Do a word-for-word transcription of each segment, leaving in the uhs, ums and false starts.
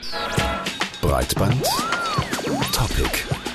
Breitband Topic.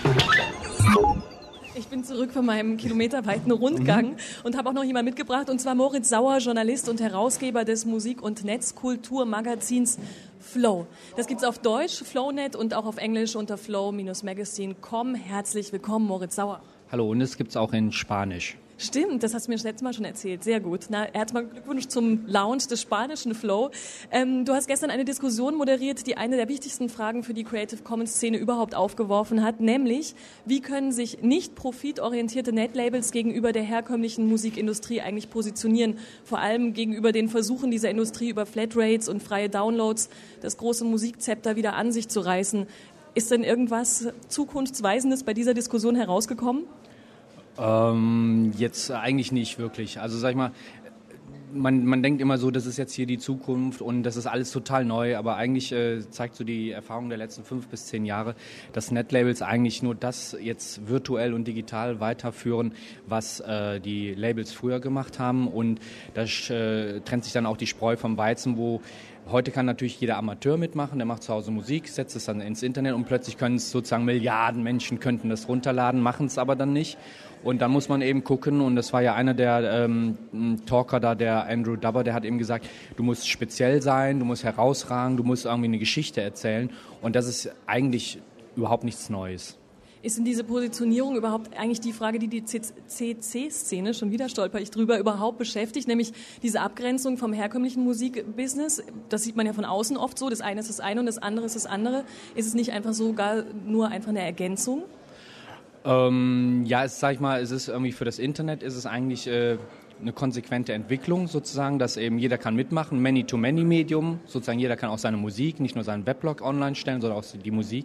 Ich bin zurück von meinem kilometerweiten Rundgang mhm. und habe auch noch jemanden mitgebracht, und zwar Moritz Sauer, Journalist und Herausgeber des Musik- und Netzkulturmagazins Flow. Das gibt's auf Deutsch, Flownet, und auch auf Englisch unter flow Magazine punkt com. Herzlich willkommen, Moritz Sauer. Hallo, und es gibt's auch in Spanisch. Stimmt, das hast du mir das letzte Mal schon erzählt. Sehr gut. Na, herzlichen Glückwunsch zum Launch des spanischen Flow. Ähm, du hast gestern eine Diskussion moderiert, die eine der wichtigsten Fragen für die Creative Commons Szene überhaupt aufgeworfen hat, nämlich, wie können sich nicht profitorientierte Netlabels gegenüber der herkömmlichen Musikindustrie eigentlich positionieren, vor allem gegenüber den Versuchen dieser Industrie über Flatrates und freie Downloads das große Musikzepter wieder an sich zu reißen. Ist denn irgendwas Zukunftsweisendes bei dieser Diskussion herausgekommen? Ähm, jetzt eigentlich nicht wirklich. Also sag ich mal, man, man denkt immer so, das ist jetzt hier die Zukunft und das ist alles total neu, aber eigentlich äh, zeigt so die Erfahrung der letzten fünf bis zehn Jahre, dass Netlabels eigentlich nur das jetzt virtuell und digital weiterführen, was äh, die Labels früher gemacht haben, und da äh, trennt sich dann auch die Spreu vom Weizen, wo heute kann natürlich jeder Amateur mitmachen, der macht zu Hause Musik, setzt es dann ins Internet und plötzlich können es sozusagen Milliarden Menschen könnten das runterladen, machen es aber dann nicht. Und dann muss man eben gucken, und das war ja einer der ähm, Talker da, der Andrew Dubber, der hat eben gesagt, du musst speziell sein, du musst herausragen, du musst irgendwie eine Geschichte erzählen, und das ist eigentlich überhaupt nichts Neues. Ist denn diese Positionierung überhaupt eigentlich die Frage, die die C C-Szene, schon wieder stolper ich drüber, überhaupt beschäftigt, nämlich diese Abgrenzung vom herkömmlichen Musikbusiness? Das sieht man ja von außen oft so, das eine ist das eine und das andere ist das andere. Ist es nicht einfach so gar nur einfach eine Ergänzung? Ähm, ja, es, sag ich mal, es ist irgendwie für das Internet ist es eigentlich äh, eine konsequente Entwicklung sozusagen, dass eben jeder kann mitmachen, Many-to-Many-Medium, sozusagen jeder kann auch seine Musik, nicht nur seinen Weblog online stellen, sondern auch die Musik.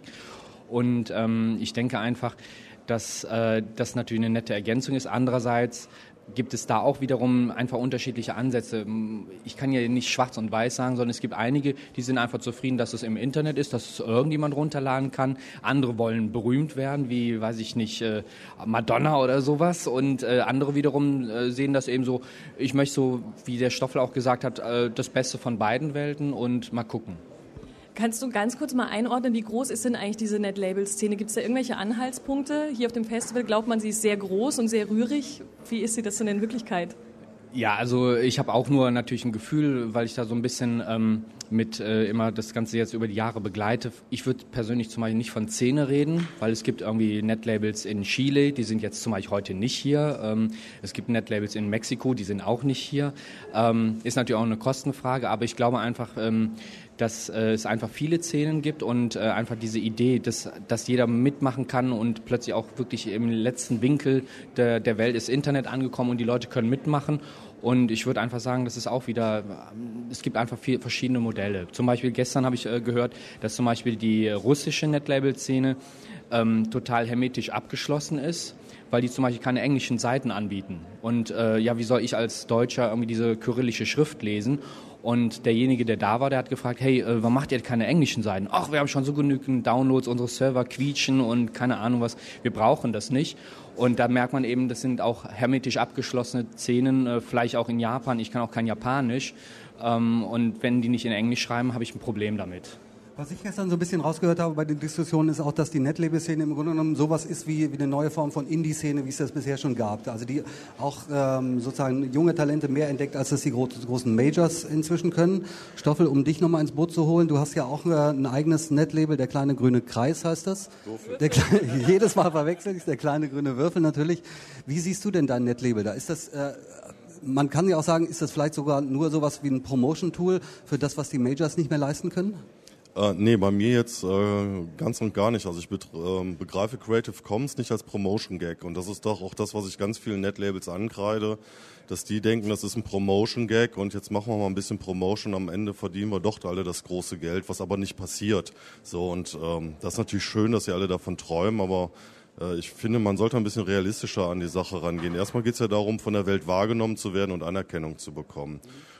Und ähm, ich denke einfach, dass äh, das natürlich eine nette Ergänzung ist. Andererseits gibt es da auch wiederum einfach unterschiedliche Ansätze. Ich kann ja nicht schwarz und weiß sagen, sondern es gibt einige, die sind einfach zufrieden, dass es im Internet ist, dass es irgendjemand runterladen kann. Andere wollen berühmt werden, wie, weiß ich nicht, äh, Madonna oder sowas. Und äh, andere wiederum äh, sehen das eben so, ich möchte so, wie der Stoffel auch gesagt hat, äh, das Beste von beiden Welten und mal gucken. Kannst du ganz kurz mal einordnen, wie groß ist denn eigentlich diese Netlabel-Szene? Gibt es da irgendwelche Anhaltspunkte? Hier auf dem Festival glaubt man, sie ist sehr groß und sehr rührig. Wie ist sie das denn in Wirklichkeit? Ja, also ich habe auch nur natürlich ein Gefühl, weil ich da so ein bisschen ähm, mit äh, immer das Ganze jetzt über die Jahre begleite. Ich würde persönlich zum Beispiel nicht von Szene reden, weil es gibt irgendwie Netlabels in Chile, die sind jetzt zum Beispiel heute nicht hier. Ähm, es gibt Netlabels in Mexiko, die sind auch nicht hier. Ähm, ist natürlich auch eine Kostenfrage, aber ich glaube einfach, ähm, dass äh, es einfach viele Szenen gibt und äh, einfach diese Idee, dass, dass jeder mitmachen kann und plötzlich auch wirklich im letzten Winkel der, der Welt ist Internet angekommen und die Leute können mitmachen. Und ich würde einfach sagen, das ist auch wieder, es gibt einfach viele verschiedene Modelle. Zum Beispiel gestern habe ich äh, gehört, dass zum Beispiel die russische Netlabel-Szene ähm, total hermetisch abgeschlossen ist, weil die zum Beispiel keine englischen Seiten anbieten. Und äh, ja, wie soll ich als Deutscher irgendwie diese kyrillische Schrift lesen? Und derjenige, der da war, der hat gefragt, hey, äh, warum macht ihr keine englischen Seiten? Ach, wir haben schon so genügend Downloads, unsere Server quietschen und keine Ahnung was, wir brauchen das nicht. Und da merkt man eben, das sind auch hermetisch abgeschlossene Szenen, äh, vielleicht auch in Japan, ich kann auch kein Japanisch. Ähm, und wenn die nicht in Englisch schreiben, habe ich ein Problem damit. Was ich gestern so ein bisschen rausgehört habe bei den Diskussionen, ist auch, dass die Netlabel-Szene im Grunde genommen sowas ist wie, wie eine neue Form von Indie-Szene, wie es das bisher schon gab. Also die auch ähm, sozusagen junge Talente mehr entdeckt, als das die gro- großen Majors inzwischen können. Stoffel, um dich nochmal ins Boot zu holen, du hast ja auch äh, ein eigenes Netlabel, der kleine grüne Kreis heißt das. Der kleine, jedes Mal verwechsel ich, der kleine grüne Würfel natürlich. Wie siehst du denn dein Netlabel da? Ist das... Äh, man kann ja auch sagen, ist das vielleicht sogar nur sowas wie ein Promotion-Tool für das, was die Majors nicht mehr leisten können? Äh, nee, bei mir jetzt äh, ganz und gar nicht. Also ich bet- äh, begreife Creative Commons nicht als Promotion-Gag. Und das ist doch auch das, was ich ganz vielen Netlabels ankreide, dass die denken, das ist ein Promotion-Gag und jetzt machen wir mal ein bisschen Promotion, am Ende verdienen wir doch alle das große Geld, was aber nicht passiert. So, und ähm, das ist natürlich schön, dass sie alle davon träumen, aber äh, ich finde, man sollte ein bisschen realistischer an die Sache rangehen. Erstmal geht es ja darum, von der Welt wahrgenommen zu werden und Anerkennung zu bekommen.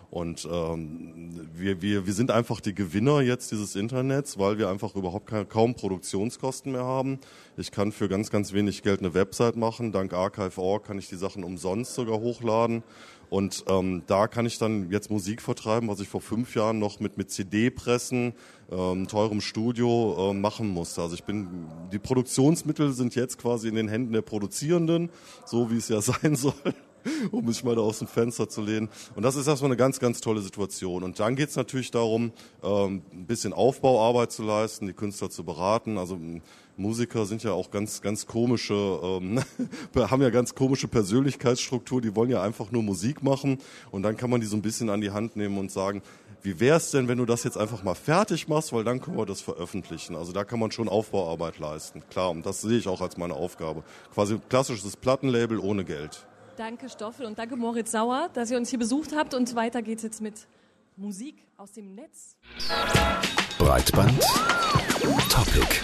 Und ähm, wir, wir, wir sind einfach die Gewinner jetzt dieses Internets, weil wir einfach überhaupt keine, kaum Produktionskosten mehr haben. Ich kann für ganz, ganz wenig Geld eine Website machen. Dank Archive Punkt org kann ich die Sachen umsonst sogar hochladen. Und ähm, da kann ich dann jetzt Musik vertreiben, was ich vor fünf Jahren noch mit, mit C D-Pressen, ähm, teurem Studio äh, machen musste. Also ich bin, die Produktionsmittel sind jetzt quasi in den Händen der Produzierenden, so wie es ja sein soll, um mich mal da aus dem Fenster zu lehnen. Und das ist erstmal eine ganz, ganz tolle Situation. Und dann geht es natürlich darum, ähm, ein bisschen Aufbauarbeit zu leisten, die Künstler zu beraten. Also Musiker sind ja auch ganz, ganz komische, ähm, haben ja ganz komische Persönlichkeitsstruktur, die wollen ja einfach nur Musik machen und dann kann man die so ein bisschen an die Hand nehmen und sagen, wie wär's denn, wenn du das jetzt einfach mal fertig machst, weil dann können wir das veröffentlichen. Also da kann man schon Aufbauarbeit leisten, klar, und das sehe ich auch als meine Aufgabe. Quasi klassisches Plattenlabel ohne Geld. Danke Stoffel und danke Moritz Sauer, dass ihr uns hier besucht habt und weiter geht's jetzt mit Musik aus dem Netz. Breitband Topic.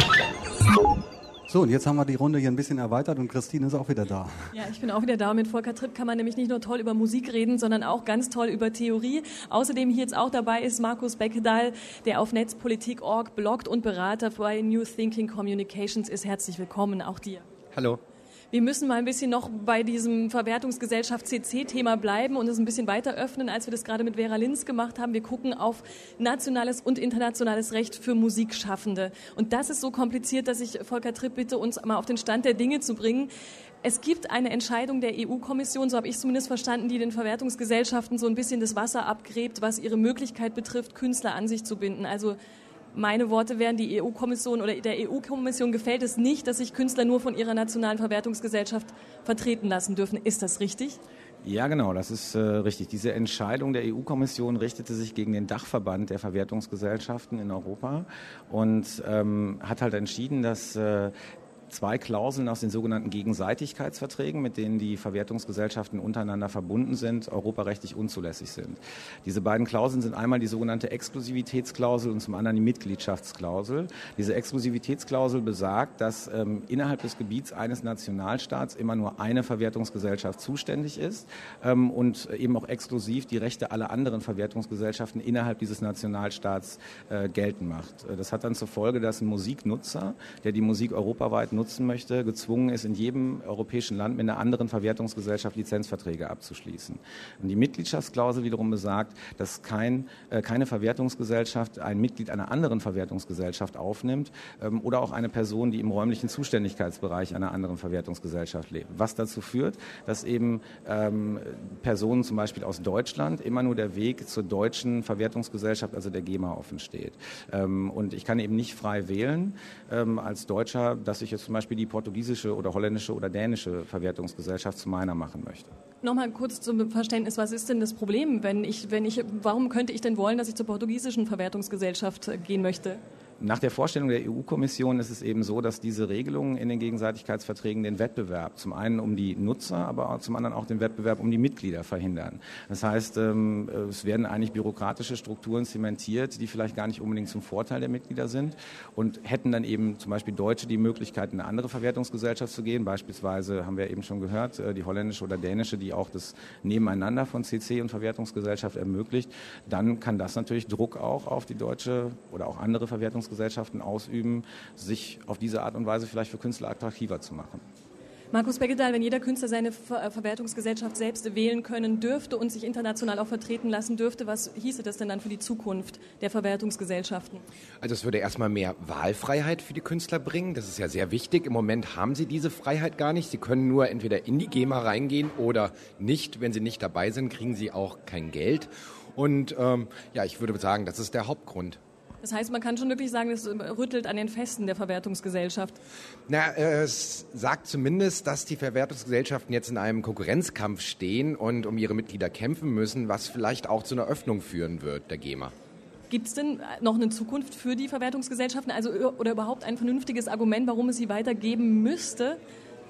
So, und jetzt haben wir die Runde hier ein bisschen erweitert und Christine ist auch wieder da. Ja, ich bin auch wieder da. Mit Volker Tripp kann man nämlich nicht nur toll über Musik reden, sondern auch ganz toll über Theorie. Außerdem hier jetzt auch dabei ist Markus Beckedahl, der auf netzpolitik Punkt org bloggt und Berater bei New Thinking Communications ist. Herzlich willkommen, auch dir. Hallo. Wir müssen mal ein bisschen noch bei diesem Verwertungsgesellschaft C C-Thema bleiben und es ein bisschen weiter öffnen, als wir das gerade mit Vera Linz gemacht haben. Wir gucken auf nationales und internationales Recht für Musikschaffende. Und das ist so kompliziert, dass ich Volker Tripp bitte, uns mal auf den Stand der Dinge zu bringen. Es gibt eine Entscheidung der E U-Kommission, so habe ich es zumindest verstanden, die den Verwertungsgesellschaften so ein bisschen das Wasser abgräbt, was ihre Möglichkeit betrifft, Künstler an sich zu binden. Also meine Worte wären, die E U-Kommission oder der E U-Kommission gefällt es nicht, dass sich Künstler nur von ihrer nationalen Verwertungsgesellschaft vertreten lassen dürfen. Ist das richtig? Ja, genau, das ist äh, richtig. Diese Entscheidung der E U-Kommission richtete sich gegen den Dachverband der Verwertungsgesellschaften in Europa und ähm, hat halt entschieden, dass äh, zwei Klauseln aus den sogenannten Gegenseitigkeitsverträgen, mit denen die Verwertungsgesellschaften untereinander verbunden sind, europarechtlich unzulässig sind. Diese beiden Klauseln sind einmal die sogenannte Exklusivitätsklausel und zum anderen die Mitgliedschaftsklausel. Diese Exklusivitätsklausel besagt, dass ähm, innerhalb des Gebiets eines Nationalstaats immer nur eine Verwertungsgesellschaft zuständig ist ähm, und eben auch exklusiv die Rechte aller anderen Verwertungsgesellschaften innerhalb dieses Nationalstaats äh, geltend macht. Das hat dann zur Folge, dass ein Musiknutzer, der die Musik europaweit nutzen möchte, gezwungen ist, in jedem europäischen Land mit einer anderen Verwertungsgesellschaft Lizenzverträge abzuschließen. Und die Mitgliedschaftsklausel wiederum besagt, dass kein, äh, keine Verwertungsgesellschaft ein Mitglied einer anderen Verwertungsgesellschaft aufnimmt ähm, oder auch eine Person, die im räumlichen Zuständigkeitsbereich einer anderen Verwertungsgesellschaft lebt. Was dazu führt, dass eben ähm, Personen zum Beispiel aus Deutschland immer nur der Weg zur deutschen Verwertungsgesellschaft, also der GEMA, offen steht. Ähm, und ich kann eben nicht frei wählen ähm, als Deutscher, dass ich jetzt zum Beispiel die portugiesische oder holländische oder dänische Verwertungsgesellschaft zu meiner machen möchte. Nochmal kurz zum Verständnis, was ist denn das Problem, wenn ich, wenn ich, warum könnte ich denn wollen, dass ich zur portugiesischen Verwertungsgesellschaft gehen möchte? Nach der Vorstellung der E U-Kommission ist es eben so, dass diese Regelungen in den Gegenseitigkeitsverträgen den Wettbewerb zum einen um die Nutzer, aber auch zum anderen auch den Wettbewerb um die Mitglieder verhindern. Das heißt, es werden eigentlich bürokratische Strukturen zementiert, die vielleicht gar nicht unbedingt zum Vorteil der Mitglieder sind und hätten dann eben zum Beispiel Deutsche die Möglichkeit, in eine andere Verwertungsgesellschaft zu gehen. Beispielsweise haben wir eben schon gehört, die holländische oder dänische, die auch das Nebeneinander von C C und Verwertungsgesellschaft ermöglicht. Dann kann das natürlich Druck auch auf die deutsche oder auch andere Verwertungsgesellschaften Gesellschaften ausüben, sich auf diese Art und Weise vielleicht für Künstler attraktiver zu machen. Markus Beckedahl, wenn jeder Künstler seine Ver- Verwertungsgesellschaft selbst wählen können dürfte und sich international auch vertreten lassen dürfte, was hieße das denn dann für die Zukunft der Verwertungsgesellschaften? Also es würde erstmal mehr Wahlfreiheit für die Künstler bringen. Das ist ja sehr wichtig. Im Moment haben sie diese Freiheit gar nicht. Sie können nur entweder in die GEMA reingehen oder nicht. Wenn sie nicht dabei sind, kriegen sie auch kein Geld. Und ähm, ja, ich würde sagen, das ist der Hauptgrund. Das heißt, man kann schon wirklich sagen, das rüttelt an den Festen der Verwertungsgesellschaft. Na, es sagt zumindest, dass die Verwertungsgesellschaften jetzt in einem Konkurrenzkampf stehen und um ihre Mitglieder kämpfen müssen, was vielleicht auch zu einer Öffnung führen wird, der GEMA. Gibt es denn noch eine Zukunft für die Verwertungsgesellschaften, also oder überhaupt ein vernünftiges Argument, warum es sie weitergeben müsste?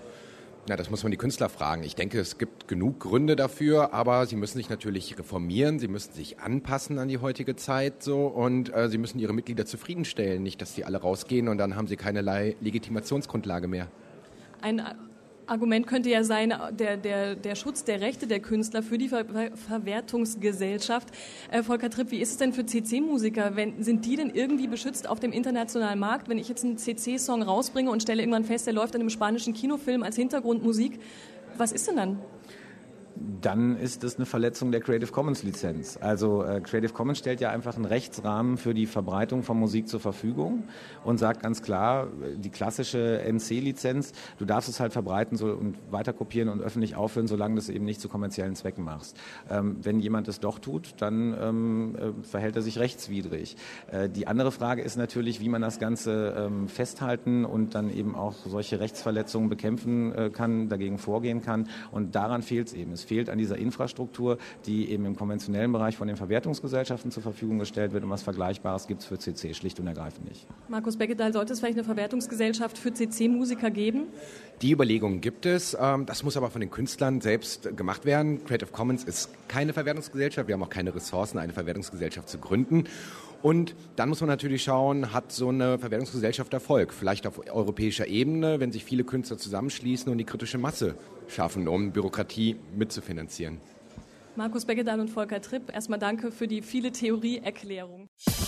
Na, das muss man die Künstler fragen. Ich denke, es gibt genug Gründe dafür, aber sie müssen sich natürlich reformieren, sie müssen sich anpassen an die heutige Zeit so und äh, sie müssen ihre Mitglieder zufriedenstellen. Nicht, dass die alle rausgehen und dann haben sie keinerlei Legitimationsgrundlage mehr. Ein Argument könnte ja sein, der, der, der Schutz der Rechte der Künstler für die Ver Verwertungsgesellschaft. Äh, Volker Tripp, wie ist es denn für C C-Musiker? Wenn, sind die denn irgendwie beschützt auf dem internationalen Markt? Wenn ich jetzt einen C C-Song rausbringe und stelle irgendwann fest, der läuft in einem spanischen Kinofilm als Hintergrundmusik, was ist denn dann? Dann ist es eine Verletzung der Creative Commons Lizenz. Also äh, Creative Commons stellt ja einfach einen Rechtsrahmen für die Verbreitung von Musik zur Verfügung und sagt ganz klar, die klassische N C-Lizenz, du darfst es halt verbreiten so, und weiter kopieren und öffentlich aufführen, solange du es eben nicht zu kommerziellen Zwecken machst. Ähm, wenn jemand es doch tut, dann ähm, äh, verhält er sich rechtswidrig. Äh, die andere Frage ist natürlich, wie man das Ganze ähm, festhalten und dann eben auch solche Rechtsverletzungen bekämpfen äh, kann, dagegen vorgehen kann. Und daran fehlt es eben. Es fehlt an dieser Infrastruktur, die eben im konventionellen Bereich von den Verwertungsgesellschaften zur Verfügung gestellt wird, und was Vergleichbares gibt es für C C schlicht und ergreifend nicht. Markus Beckedahl, sollte es vielleicht eine Verwertungsgesellschaft für C C-Musiker geben? Die Überlegungen gibt es, das muss aber von den Künstlern selbst gemacht werden. Creative Commons ist keine Verwertungsgesellschaft, wir haben auch keine Ressourcen, eine Verwertungsgesellschaft zu gründen. Und dann muss man natürlich schauen, hat so eine Verwertungsgesellschaft Erfolg? Vielleicht auf europäischer Ebene, wenn sich viele Künstler zusammenschließen und die kritische Masse schaffen, um Bürokratie mitzufinanzieren. Markus Beckedahl und Volker Tripp, erstmal danke für die viele Theorieerklärung.